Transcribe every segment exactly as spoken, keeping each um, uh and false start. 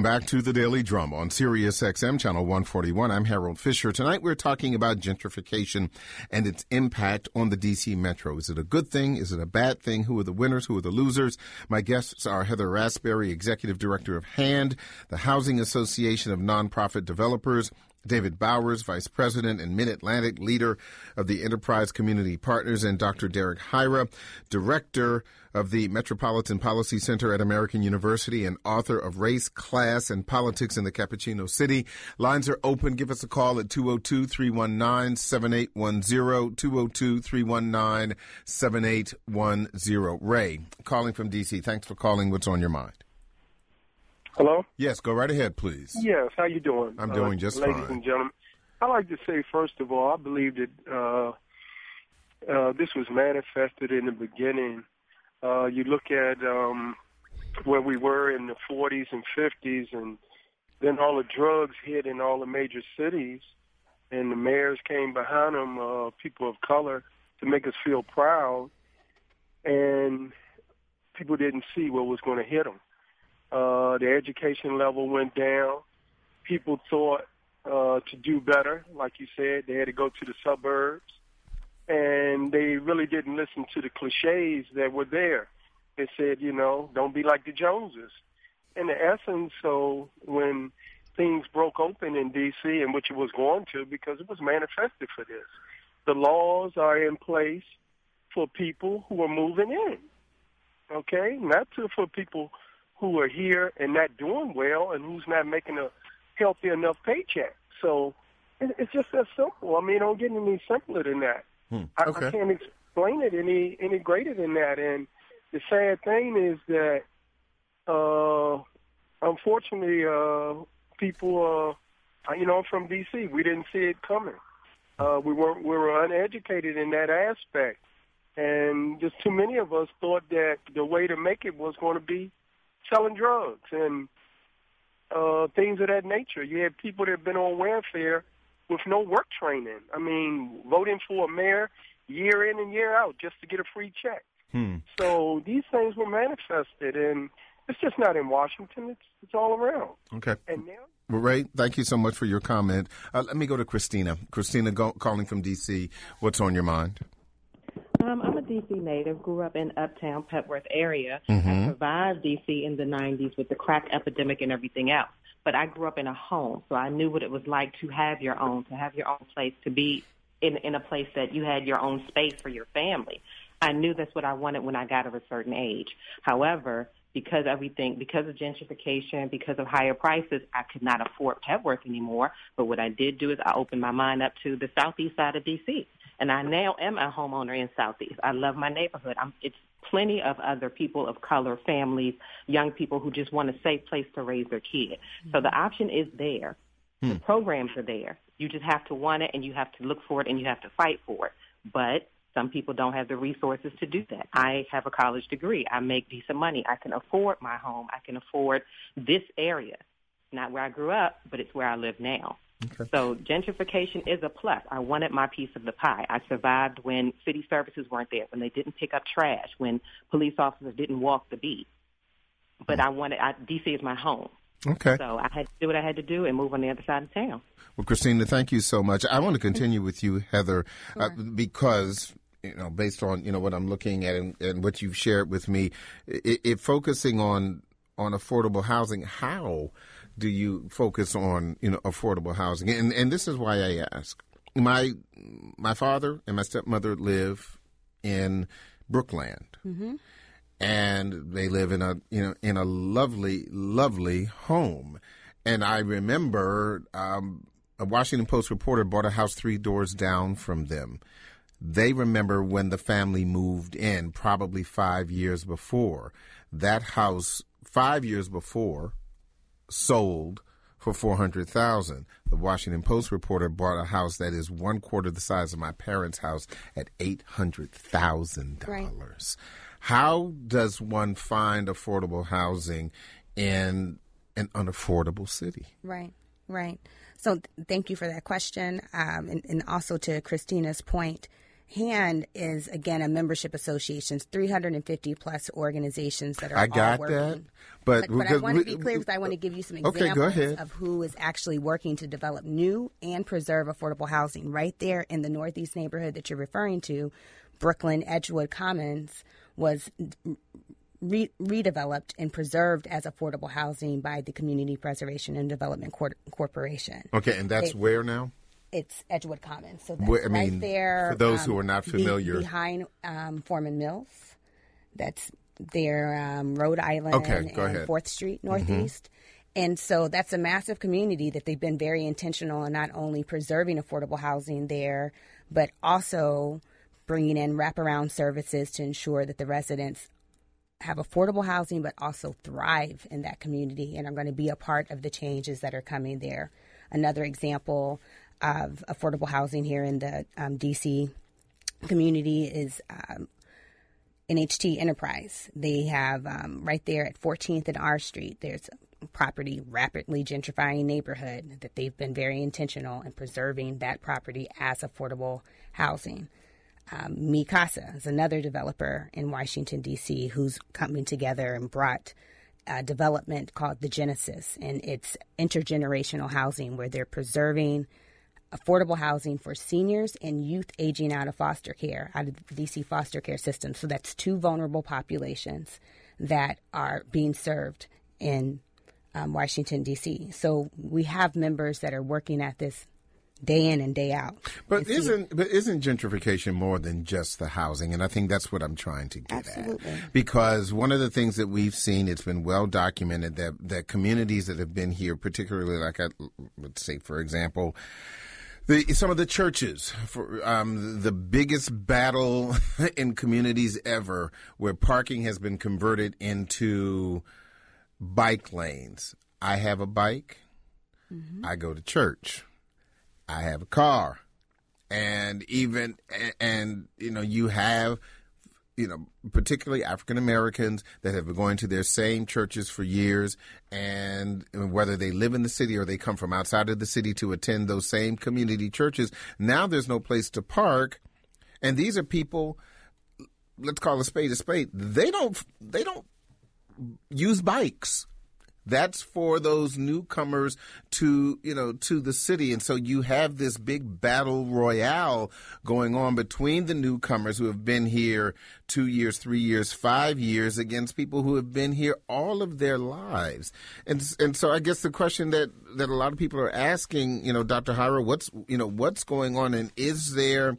back to the Daily Drum on Sirius X M Channel one forty-one. I'm Harold Fisher. Tonight we're talking about gentrification and its impact on the D C Metro. Is it a good thing? Is it a bad thing? Who are the winners? Who are the losers? My guests are Heather Raspberry, Executive Director of HAND, the Housing Association of Nonprofit Developers, David Bowers, Vice President and Mid-Atlantic Leader of the Enterprise Community Partners, and Doctor Derek Hyra, Director of the Metropolitan Policy Center at American University and author of Race, Class, and Politics in the Cappuccino City. Lines are open. Give us a call at two oh two, three one nine, seven eight one zero, two oh two, three one nine, seven eight one zero. Ray, calling from D C. Thanks for calling. What's on your mind? Hello? Yes, go right ahead, please. Yes, how you doing? I'm doing uh, just ladies fine. Ladies and gentlemen, I'd like to say, first of all, I believe that uh, uh, this was manifested in the beginning. Uh, you look at um, where we were in the forties and fifties, and then all the drugs hit in all the major cities, and the mayors came behind them, uh, people of color, to make us feel proud, and people didn't see what was going to hit them. Uh, the education level went down. People thought uh, to do better, like you said, they had to go to the suburbs, and they really didn't listen to the cliches that were there. They said, you know, don't be like the Joneses. In the essence, so when things broke open in D C, and which it was going to, because it was manifested for this, the laws are in place for people who are moving in, okay? Not to, for people who are here and not doing well and who's not making a healthy enough paycheck. So it's just that simple. I mean, it don't get any simpler than that. Hmm. Okay. I, I can't explain it any any greater than that. And the sad thing is that, uh, unfortunately, uh, people, uh, you know, from D C, we didn't see it coming. Uh, we weren't, we were uneducated in that aspect. And just too many of us thought that the way to make it was going to be selling drugs and uh, things of that nature. You had people that have been on welfare with no work training. I mean, voting for a mayor year in and year out just to get a free check. Hmm. So these things were manifested, and it's just not in Washington. It's it's all around. Okay. And now, well, Ray, thank you so much for your comment. Uh, let me go to Christina. Christina, go, calling from D C. What's on your mind? Um, I'm a D C native, grew up in Uptown, Petworth area. Mm-hmm. I survived D C in the nineties with the crack epidemic and everything else. But I grew up in a home, so I knew what it was like to have your own, to have your own place, to be in, in a place that you had your own space for your family. I knew that's what I wanted when I got of a certain age. However, because everything, because of gentrification, because of higher prices, I could not afford Petworth anymore. But what I did do is I opened my mind up to the southeast side of D C, and I now am a homeowner in Southeast. I love my neighborhood. I'm, it's plenty of other people of color, families, young people who just want a safe place to raise their kids. Mm-hmm. So the option is there. Hmm. The programs are there. You just have to want it, and you have to look for it, and you have to fight for it. But some people don't have the resources to do that. I have a college degree. I make decent money. I can afford my home. I can afford this area. Not where I grew up, but it's where I live now. Okay. So gentrification is a plus. I wanted my piece of the pie. I survived when city services weren't there, when they didn't pick up trash, when police officers didn't walk the beat. But I wanted, I, D C is my home. Okay. So I had to do what I had to do and move on the other side of town. Well, Christina, thank you so much. I want to continue with you, Heather, uh, because, you know, based on, you know, what I'm looking at and, and what you've shared with me, it, it focusing on on affordable housing, how do you focus on, you know, affordable housing? And and this is why I ask. My my father and my stepmother live in Brookland, mm-hmm. and they live in a you know in a lovely lovely home. And I remember um, a Washington Post reporter bought a house three doors down from them. They remember when the family moved in, probably five years before. That house, five years before, sold for four hundred thousand dollars. The Washington Post reporter bought a house that is one quarter the size of my parents' house at eight hundred thousand dollars. Right. How does one find affordable housing in an unaffordable city? Right, right. So th- thank you for that question. Um, and, and also to Christina's point, HAND is, again, a membership association, three hundred fifty plus organizations that are I got all working. that. But, but, but I want to be clear because I want to give you some examples okay, go ahead. of who is actually working to develop new and preserve affordable housing. Right there in the Northeast neighborhood that you're referring to, Brooklyn Edgewood Commons was re- redeveloped and preserved as affordable housing by the Community Preservation and Development Cor- Corporation. Okay, and that's they, where now? It's Edgewood Commons. So that's Where, I right mean, there. For those um, who are not familiar. Be, behind um, Foreman Mills. That's there, um, Rhode Island okay, go and ahead. fourth Street Northeast. Mm-hmm. And so that's a massive community that they've been very intentional in not only preserving affordable housing there, but also bringing in wraparound services to ensure that the residents have affordable housing, but also thrive in that community and are going to be a part of the changes that are coming there. Another example of affordable housing here in the um, D C community is um, N H T Enterprise. They have um, right there at fourteenth and R Street, there's a property, rapidly gentrifying neighborhood that they've been very intentional in preserving that property as affordable housing. Um, Mi Casa is another developer in Washington, D C, who's coming together and brought a development called The Genesis, and it's intergenerational housing where they're preserving affordable housing for seniors and youth aging out of foster care, out of the D C foster care system. So that's two vulnerable populations that are being served in um, Washington, D C. So we have members that are working at this day in and day out. But isn't but isn't gentrification more than just the housing? And I think that's what I'm trying to get Absolutely. at. Because one of the things that we've seen, it's been well documented that that communities that have been here, particularly like, I, let's say, for example, The, some of the churches, for, um, the biggest battle in communities ever, where parking has been converted into bike lanes. I have a bike. Mm-hmm. I go to church. I have a car. And even, and, and you know, you have, you know, particularly African Americans that have been going to their same churches for years, and whether they live in the city or they come from outside of the city to attend those same community churches, now there's no place to park. And these are people, let's call a spade a spade. They don't, they don't use bikes. That's for those newcomers to, you know, to the city. And so you have this big battle royale going on between the newcomers who have been here two years, three years, five years against people who have been here all of their lives. And and so I guess the question that, that a lot of people are asking, you know, Doctor Hira, what's, you know, what's going on, and is there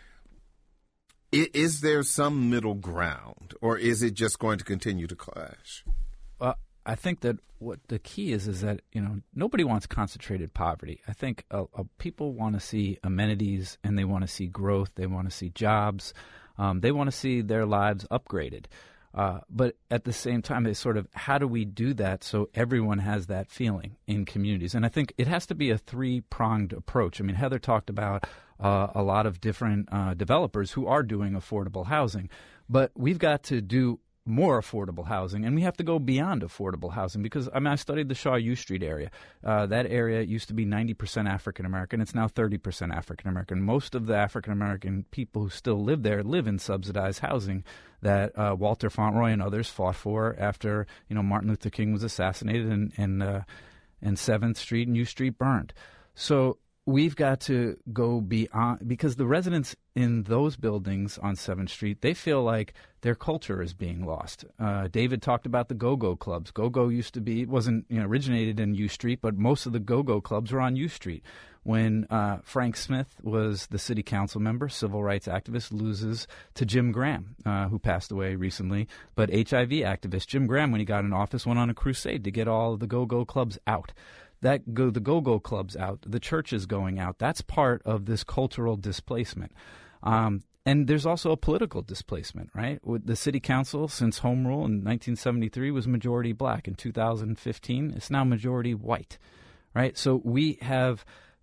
is there some middle ground, or is it just going to continue to clash? Well, I think that what the key is is that, you know, nobody wants concentrated poverty. I think uh, uh, people want to see amenities, and they want to see growth. They want to see jobs. Um, they want to see their lives upgraded. Uh, but at the same time, it's sort of, how do we do that so everyone has that feeling in communities? And I think it has to be a three-pronged approach. I mean, Heather talked about uh, a lot of different uh, developers who are doing affordable housing, but we've got to do more affordable housing, and we have to go beyond affordable housing because, I mean, I studied the Shaw U Street area. Uh, that area used to be ninety percent African American. It's now thirty percent African American. Most of the African American people who still live there live in subsidized housing that uh, Walter Fauntleroy and others fought for after, you know, Martin Luther King was assassinated and and, uh, and seventh Street and U Street burned. So we've got to go beyond, because the residents in those buildings on seventh Street, they feel like their culture is being lost. Uh, David talked about the go-go clubs. Go-go used to be, it wasn't, you know, originated in U Street, but most of the go-go clubs were on U Street. When uh, Frank Smith was the city council member, civil rights activist, loses to Jim Graham, uh, who passed away recently, but H I V activist Jim Graham, when he got in office, went on a crusade to get all of the go-go clubs out. That go the go-go clubs out, the churches going out, that's part of this cultural displacement. Um, and there's also a political displacement, right? With the city council, since Home Rule in nineteen seventy-three, was majority black. In two thousand fifteen, it's now majority white, right? So we have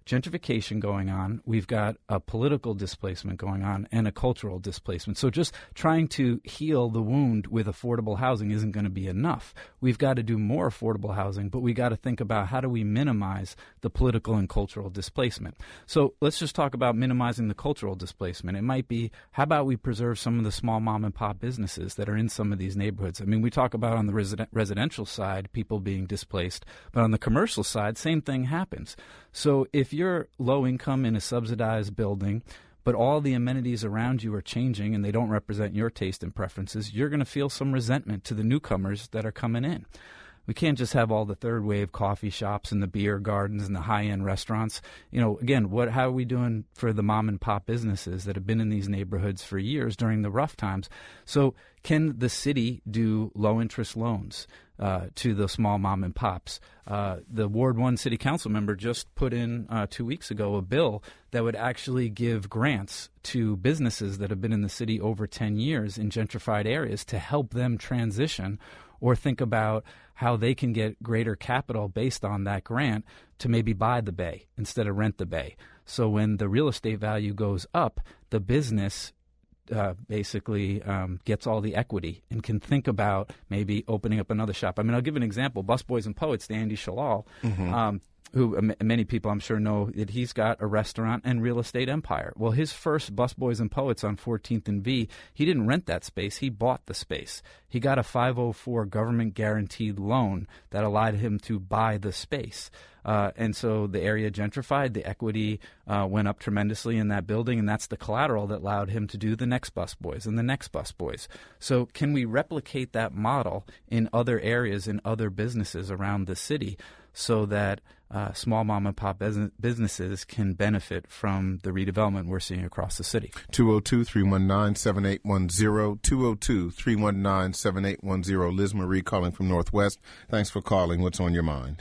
gentrification going on, we've got a political displacement going on, and a cultural displacement. So just trying to heal the wound with affordable housing isn't going to be enough. We've got to do more affordable housing, but we got to think about how do we minimize the political and cultural displacement. So let's just talk about minimizing the cultural displacement. It might be, how about we preserve some of the small mom and pop businesses that are in some of these neighborhoods? I mean, we talk about on the resident, residential side, people being displaced, but on the commercial side, same thing happens. So if you're low income in a subsidized building, but all the amenities around you are changing and they don't represent your taste and preferences, you're going to feel some resentment to the newcomers that are coming in. We can't just have all the third wave coffee shops and the beer gardens and the high-end restaurants. You know, again, what how are we doing for the mom and pop businesses that have been in these neighborhoods for years during the rough times? So can the city do low-interest loans uh, to the small mom and pops? Uh, the Ward one city council member just put in uh, two weeks ago a bill that would actually give grants to businesses that have been in the city over ten years in gentrified areas to help them transition, or think about how they can get greater capital based on that grant to maybe buy the bay instead of rent the bay. So when the real estate value goes up, the business uh, basically um, gets all the equity and can think about maybe opening up another shop. I mean, I'll give an example. Busboys and Poets, the Andy Shalal, mm-hmm. um, who uh, many people I'm sure know that he's got a restaurant and real estate empire. Well, his first Busboys and Poets on fourteenth and V, he didn't rent that space. He bought the space. He got a five oh four government-guaranteed loan that allowed him to buy the space. Uh, and so the area gentrified, the equity uh, went up tremendously in that building, and that's the collateral that allowed him to do the next Busboys and the next Busboys. So can we replicate that model in other areas, in other businesses around the city, so that uh, small mom and pop bus- businesses can benefit from the redevelopment we're seeing across the city? two oh two, three one nine, seven eight one zero, two oh two, three one nine, seven eight one zero. Liz Marie calling from Northwest. Thanks for calling. What's on your mind?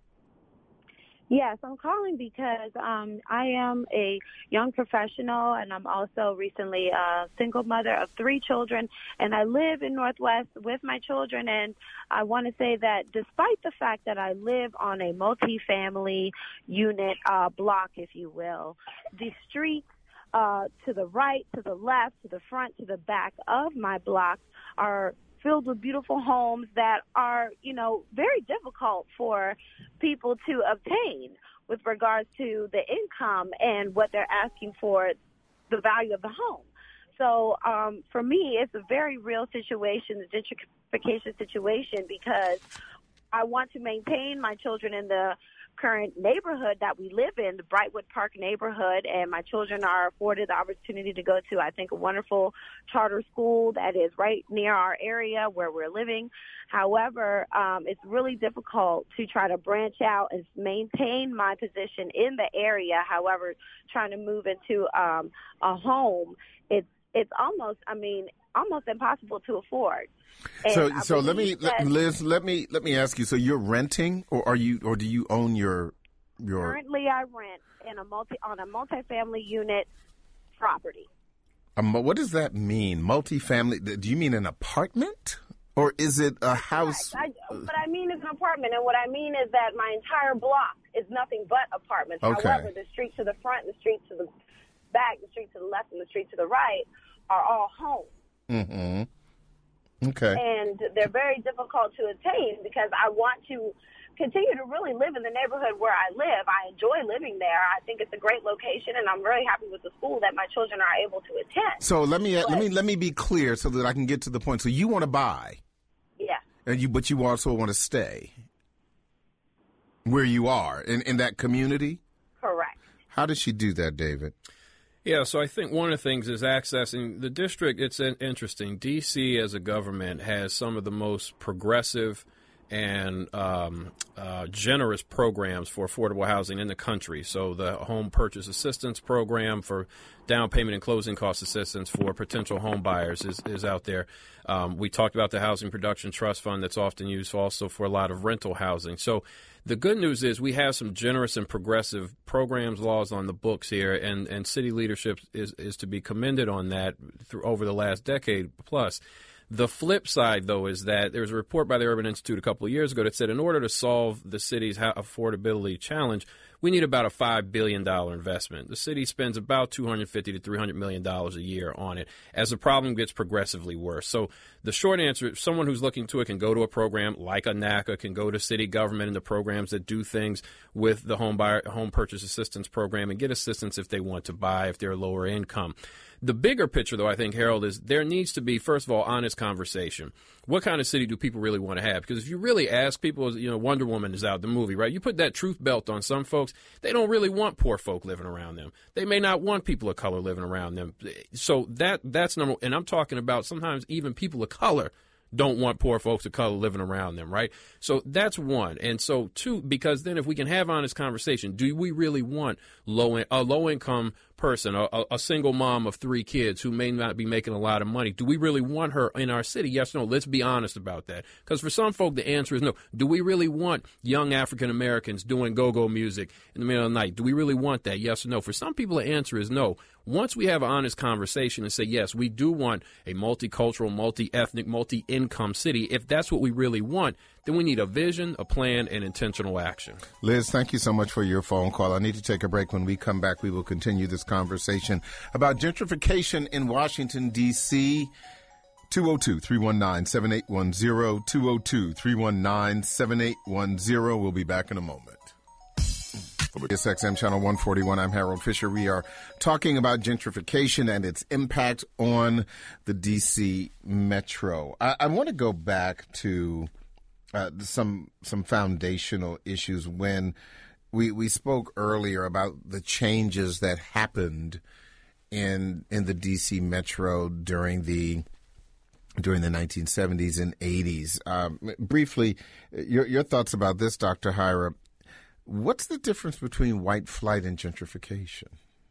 Yes, I'm calling because um, I am a young professional, and I'm also recently a single mother of three children, and I live in Northwest with my children. And I want to say that despite the fact that I live on a multi-family unit uh, block, if you will, the streets uh, to the right, to the left, to the front, to the back of my block are filled with beautiful homes that are, you know, very difficult for people to obtain with regards to the income and what they're asking for, the value of the home. So um, for me, it's a very real situation, the gentrification situation, because I want to maintain my children in the current neighborhood that we live in, the Brightwood Park neighborhood, and my children are afforded the opportunity to go to, I think, a wonderful charter school that is right near our area where we're living. However, um, it's really difficult to try to branch out and maintain my position in the area. However, trying to move into um, a home, it's it's almost, I mean, almost impossible to afford. And so, so let me, that, Liz, let me let me ask you. So, you're renting, or are you, or do you own your your? Currently, I rent in a multi on a multifamily unit property. Um, what does that mean? Multifamily? Do you mean an apartment, or is it a house? Right. I, what I mean is an apartment, and what I mean is that my entire block is nothing but apartments. Okay. However, the street to the front, the street to the back, the street to the left, and the street to the right are all homes. Mm-hmm. Okay. And they're very difficult to attain because I want to continue to really live in the neighborhood where I live. I enjoy living there. I think it's a great location, and I'm really happy with the school that my children are able to attend. So let me but, let me let me be clear so that I can get to the point. So you want to buy, yeah, and you but you also want to stay where you are in in that community. Correct. How does she do that, David? Yeah, so I think one of the things is accessing the district. It's interesting. D C as a government has some of the most progressive and um, uh, generous programs for affordable housing in the country. So the Home Purchase Assistance Program for down payment and closing cost assistance for potential home buyers is, is out there. Um, we talked about the Housing Production Trust Fund that's often used also for a lot of rental housing. So the good news is we have some generous and progressive programs, laws on the books here, and, and city leadership is, is to be commended on that through, over the last decade plus. The flip side, though, is that there was a report by the Urban Institute a couple of years ago that said in order to solve the city's affordability challenge, we need about a five billion dollars investment. The city spends about two hundred fifty to three hundred million dollars a year on it as the problem gets progressively worse. So the short answer, someone who's looking to it can go to a program like a NACA, can go to city government and the programs that do things with the home buyer, home purchase assistance program and get assistance if they want to buy, if they're lower income. The bigger picture, though, I think, Harold, is there needs to be, first of all, honest conversation. What kind of city do people really want to have? Because if you really ask people, you know, Wonder Woman is out, the movie, right? You put that truth belt on some folks, they don't really want poor folk living around them. They may not want people of color living around them. So that that's number one. And I'm talking about sometimes even people of color don't want poor folks of color living around them, right? So that's one. And so two, because then if we can have honest conversation, do we really want low in, a low-income person, a, a single mom of three kids who may not be making a lot of money, do we really want her in our city? Yes or no? Let's be honest about that. Because for some folk, the answer is no. Do we really want young African Americans doing go-go music in the middle of the night? Do we really want that? Yes or no? For some people, the answer is no. Once we have an honest conversation and say, yes, we do want a multicultural, multi-ethnic, multi-income city, if that's what we really want, then we need a vision, a plan, and intentional action. Liz, thank you so much for your phone call. I need to take a break. When we come back, we will continue this conversation about gentrification in Washington, D C two oh two, three one nine, seven eight one zero, two oh two, three one nine, seven eight one zero. We'll be back in a moment. S X M Channel one forty-one, I'm Harold Fisher. We are talking about gentrification and its impact on the D C Metro. I, I want to go back to uh, some some foundational issues when we we spoke earlier about the changes that happened in in the D C Metro during the during the nineteen seventies and eighties. Um, briefly, your your thoughts about this, Doctor Hira. What's the difference between white flight and gentrification?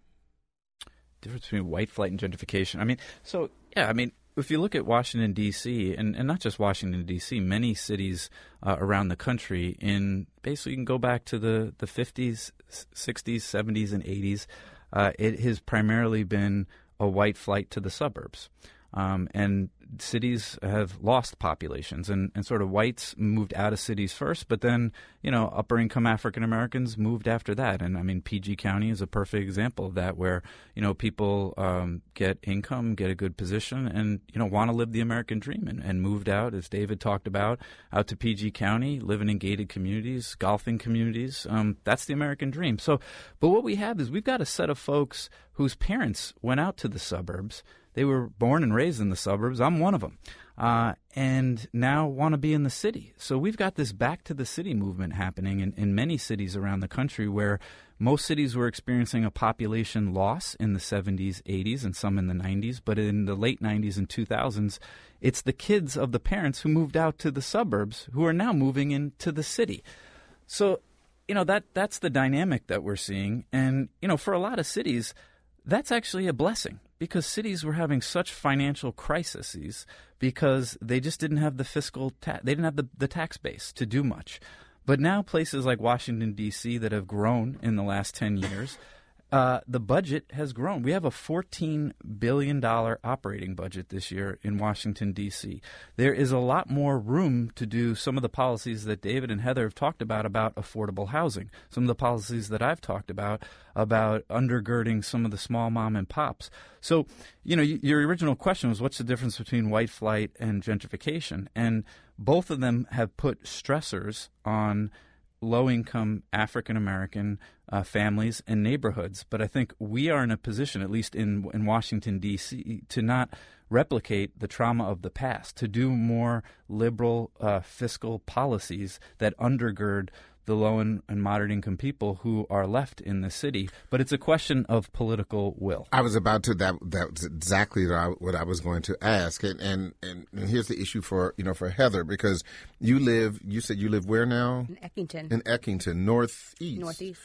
Difference between white flight and gentrification. I mean, so, yeah, I mean, if you look at Washington, D C, and, and not just Washington, D C, many cities uh, around the country, in basically you can go back to the, the fifties, sixties, seventies, and eighties, uh, it has primarily been a white flight to the suburbs. Um, and cities have lost populations, and, and sort of whites moved out of cities first, but then, you know, upper income African Americans moved after that. And I mean, P G County is a perfect example of that, where, you know, people um, get income, get a good position, and, you know, want to live the American dream, and, and moved out, as David talked about, out to P G County, living in gated communities, golfing communities. Um, that's the American dream. So, but what we have is we've got a set of folks whose parents went out to the suburbs. They were born and raised in the suburbs. I'm one of them. Uh, and now want to be in the city. So we've got this back to the city movement happening in, in many cities around the country, where most cities were experiencing a population loss in the seventies, eighties, and some in the nineties. But in the late nineties and two thousands, it's the kids of the parents who moved out to the suburbs who are now moving into the city. So, you know, that that's the dynamic that we're seeing. And, you know, for a lot of cities, that's actually a blessing, because cities were having such financial crises because they just didn't have the fiscal ta- they didn't have the, the tax base to do much. But now places like Washington, D C, that have grown in the last ten years, uh, the budget has grown. We have a fourteen billion dollars operating budget this year in Washington, D C. There is a lot more room to do some of the policies that David and Heather have talked about, about affordable housing, some of the policies that I've talked about, about undergirding some of the small mom and pops. So, you know, your original question was, what's the difference between white flight and gentrification? And both of them have put stressors on low-income African-American uh, families and neighborhoods. But I think we are in a position, at least in in Washington, D C, to not replicate the trauma of the past, to do more liberal uh, fiscal policies that undergird the low and, and moderate income people who are left in the city. But it's a question of political will. I was about to, that that's exactly what I, what I was going to ask. And, and, and, and here's the issue for, you know, for Heather, because you live, you said you live where now? In Eckington. In Eckington, northeast. Northeast.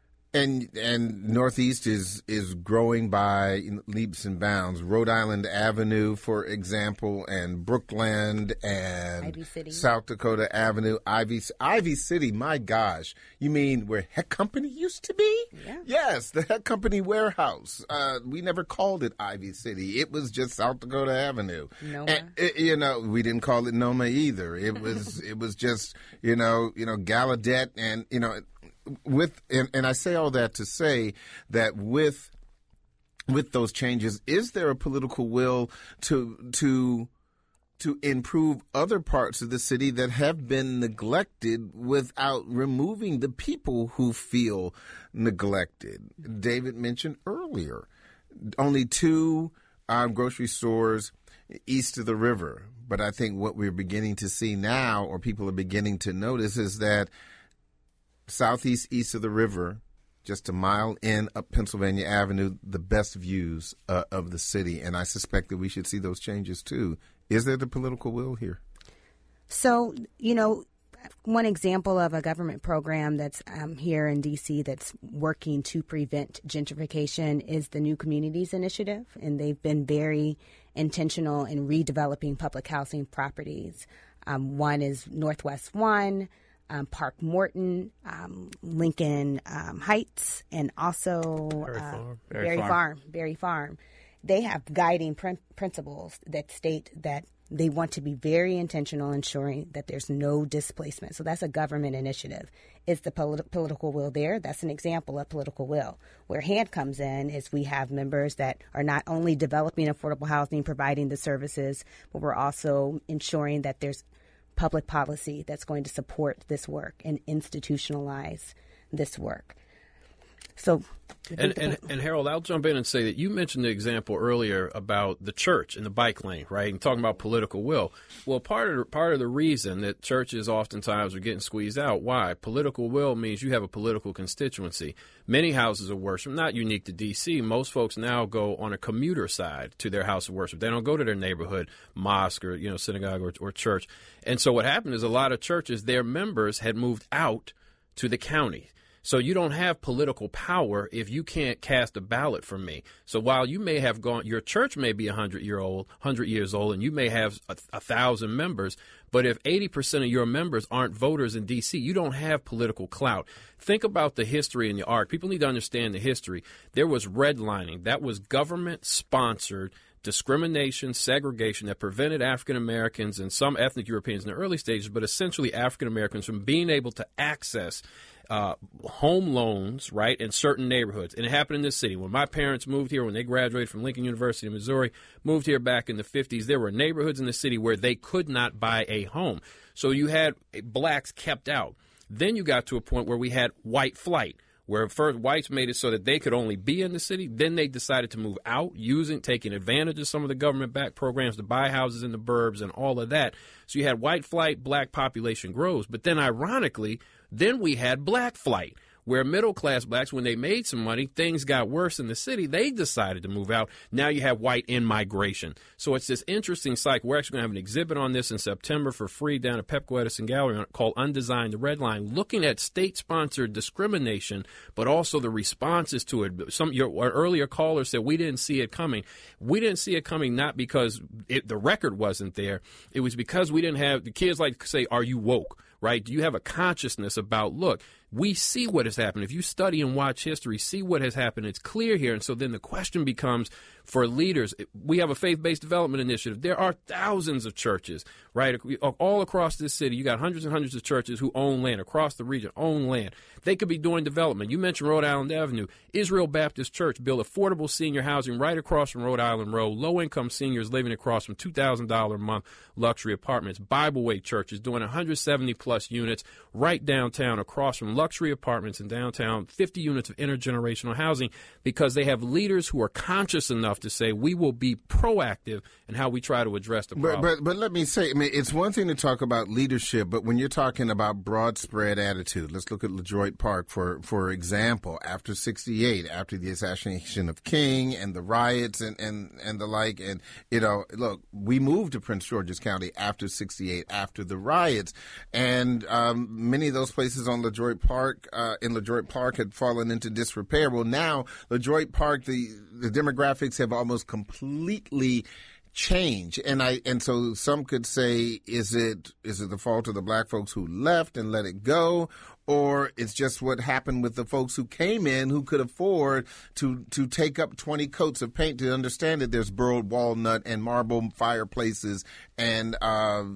And and Northeast is is growing by leaps and bounds. Rhode Island Avenue, for example, and Brookland and Ivy City. South Dakota Avenue, Ivy Ivy City. My gosh, you mean where Heck Company used to be? Yeah. Yes, the Heck Company warehouse. Uh, we never called it Ivy City. It was just South Dakota Avenue. Noma. And, it, you know, we didn't call it Noma either. It was it was just you know you know Gallaudet and you know. with and, and I say all that to say that with with those changes, is there a political will to to to improve other parts of the city that have been neglected without removing the people who feel neglected? David mentioned earlier, only two um, grocery stores east of the river. But I think what we're beginning to see now, or people are beginning to notice, is that southeast, east of the river, just a mile in up Pennsylvania Avenue, the best views uh, of the city. And I suspect that we should see those changes too. Is there the political will here? So, you know, one example of a government program that's um, here in D C that's working to prevent gentrification is the New Communities Initiative. And they've been very intentional in redeveloping public housing properties. Um, one is Northwest One, um, Park Morton, um, Lincoln um, Heights, and also Berry uh, Farm. Berry, Berry Farm. Farm. Berry Farm. They have guiding prin- principles that state that they want to be very intentional ensuring that there's no displacement. So that's a government initiative. Is the polit- political will there? That's an example of political will. Where HAND comes in is we have members that are not only developing affordable housing, providing the services, but we're also ensuring that there's public policy that's going to support this work and institutionalize this work. So, and, and and Harold, I'll jump in and say that you mentioned the example earlier about the church and the bike lane, right? And talking about political will. Well, part of part of the reason that churches oftentimes are getting squeezed out, why? Political will means you have a political constituency. Many houses of worship, not unique to D C, most folks now go on a commuter side to their house of worship. They don't go to their neighborhood mosque or, you know, synagogue or, or church. And so what happened is a lot of churches, their members had moved out to the county. So you don't have political power if you can't cast a ballot for me. So while you may have gone, your church may be one hundred year old, one hundred years old, and you may have a, a thousand members, but if eighty percent of your members aren't voters in D C, you don't have political clout. Think about the history in the arc. People need to understand the history. There was redlining. That was government-sponsored discrimination, segregation that prevented African Americans and some ethnic Europeans in the early stages, but essentially African Americans from being able to access uh, home loans, right, in certain neighborhoods. And it happened in this city. When my parents moved here, when they graduated from Lincoln University in Missouri, moved here back in the fifties, there were neighborhoods in the city where they could not buy a home. So you had blacks kept out. Then you got to a point where we had white flight, where first whites made it so that they could only be in the city. Then they decided to move out, using, taking advantage of some of the government-backed programs to buy houses in the burbs and all of that. So you had white flight, black population grows. But then ironically, then we had black flight, where middle-class blacks, when they made some money, things got worse in the city. They decided to move out. Now you have white in-migration. So it's this interesting cycle. We're actually going to have an exhibit on this in September for free down at Pepco Edison Gallery called Undesigned, the Red Line, looking at state-sponsored discrimination, but also the responses to it. Some your earlier caller said we didn't see it coming. We didn't see it coming not because it, the record wasn't there. It was because we didn't have – the kids like to say, are you woke? Right? Do you have a consciousness about, look, we see what has happened. If you study and watch history, see what has happened. It's clear here. And so then the question becomes for leaders. We have a faith-based development initiative. There are thousands of churches, right, all across this city. You got hundreds and hundreds of churches who own land across the region, own land. They could be doing development. You mentioned Rhode Island Avenue. Israel Baptist Church built affordable senior housing right across from Rhode Island Road. Low-income seniors living across from two thousand dollars a month luxury apartments. Bible Way Church is doing one hundred seventy plus units right downtown across from luxury apartments in downtown, fifty units of intergenerational housing, because they have leaders who are conscious enough to say we will be proactive in how we try to address the problem. But, but, but let me say, I mean, it's one thing to talk about leadership, but when you're talking about broad spread attitude, let's look at LaDroit Park, for, for example, after sixty-eight, after the assassination of King and the riots and, and, and the like. And, you know, look, we moved to Prince George's County after sixty-eight, after the riots. And um, many of those places on LaDroit Park, uh, in LaDroit Park had fallen into disrepair. Well, now LaDroit Park, the, the demographics have almost completely change. And I and so some could say, is it is it the fault of the black folks who left and let it go, or it's just what happened with the folks who came in who could afford to to take up twenty coats of paint to understand that there's burled walnut and marble fireplaces and uh,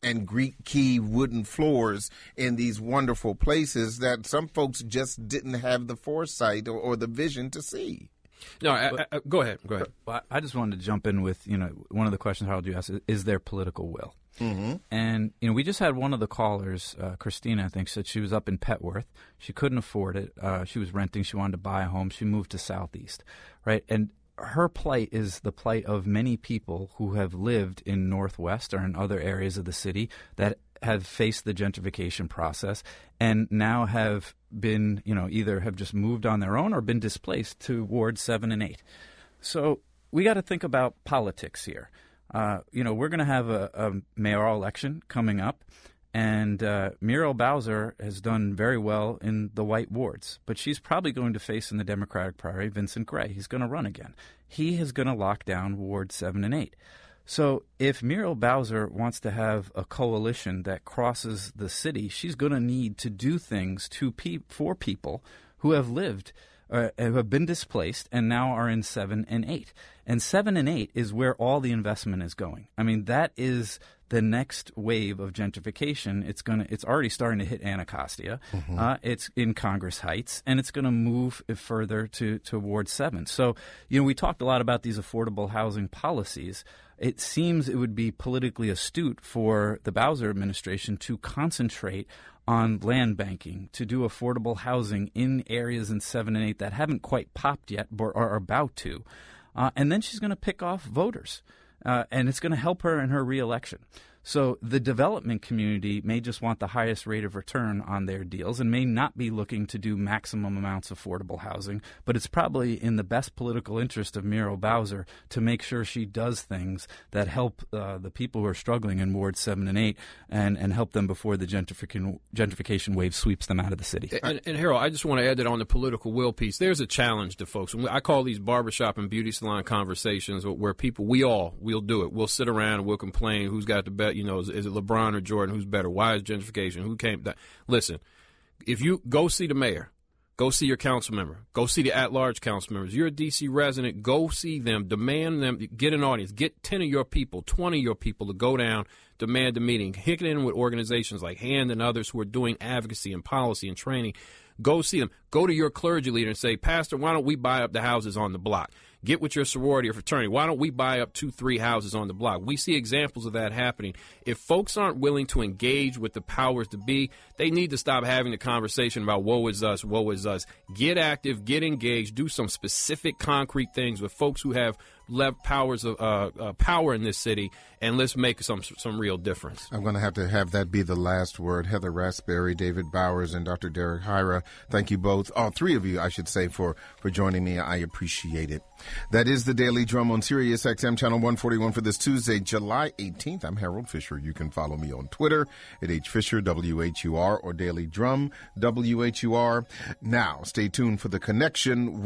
and Greek key wooden floors in these wonderful places that some folks just didn't have the foresight or, or the vision to see. No, I, I, go ahead. Go ahead. Well, I just wanted to jump in with, you know, one of the questions, Harold, you asked, is, is there political will? Mm-hmm. And, you know, we just had one of the callers, uh, Christina, I think, said she was up in Petworth. She couldn't afford it. Uh, she was renting. She wanted to buy a home. She moved to Southeast, right? And her plight is the plight of many people who have lived in Northwest or in other areas of the city that have faced the gentrification process and now have been, you know, either have just moved on their own or been displaced to Ward seven and eight. So we got to think about politics here. Uh, you know, we're going to have a, a mayoral election coming up, and uh, Muriel Bowser has done very well in the white wards, but she's probably going to face in the Democratic primary Vincent Gray. He's going to run again. He is going to lock down Ward seven and eight. So if Muriel Bowser wants to have a coalition that crosses the city, she's going to need to do things to pe- for people who have lived Uh, who have been displaced and now are in seven and eight. And seven and eight is where all the investment is going. I mean, that is the next wave of gentrification. It's going to, it's already starting to hit Anacostia. Mm-hmm. Uh, it's in Congress Heights, and it's going to move further to, to Ward seven. So, you know, we talked a lot about these affordable housing policies. It seems it would be politically astute for the Bowser administration to concentrate on land banking, to do affordable housing in areas in seven and eight that haven't quite popped yet but are about to. Uh, and then she's going to pick off voters, uh, and it's going to help her in her reelection. So the development community may just want the highest rate of return on their deals and may not be looking to do maximum amounts of affordable housing, but it's probably in the best political interest of Muriel Bowser to make sure she does things that help uh, the people who are struggling in Ward seven and eight and, and help them before the gentrification, gentrification wave sweeps them out of the city. And, and Harold, I just want to add that on the political will piece, there's a challenge to folks. I call these barbershop and beauty salon conversations where people, we all, we'll do it. We'll sit around and we'll complain who's got the best. You know, is, is it LeBron or Jordan? Who's better? Why is gentrification? Who came? That? Listen, if you go see the mayor, go see your council member, go see the at-large council members. You're a D C resident. Go see them. Demand them. Get an audience. Get ten of your people, twenty of your people to go down, demand a meeting. Hook it in with organizations like HAND and others who are doing advocacy and policy and training. Go see them. Go to your clergy leader and say, Pastor, why don't we buy up the houses on the block? Get with your sorority or fraternity. Why don't we buy up two, three houses on the block? We see examples of that happening. If folks aren't willing to engage with the powers to be, they need to stop having the conversation about woe is us, woe is us. Get active, get engaged, do some specific concrete things with folks who have left powers of uh, uh, power in this city, and let's make some some real difference. I'm going to have to have that be the last word. Heather Raspberry, David Bowers, and Doctor Derek Hira, thank you both, all three of you, I should say, for, for joining me. I appreciate it. That is the Daily Drum on Sirius X M Channel one forty-one for this Tuesday, July eighteenth. I'm Harold Fisher. You can follow me on Twitter at H Fisher, W H U R, or Daily Drum, W H U R. Now, stay tuned for The Connection.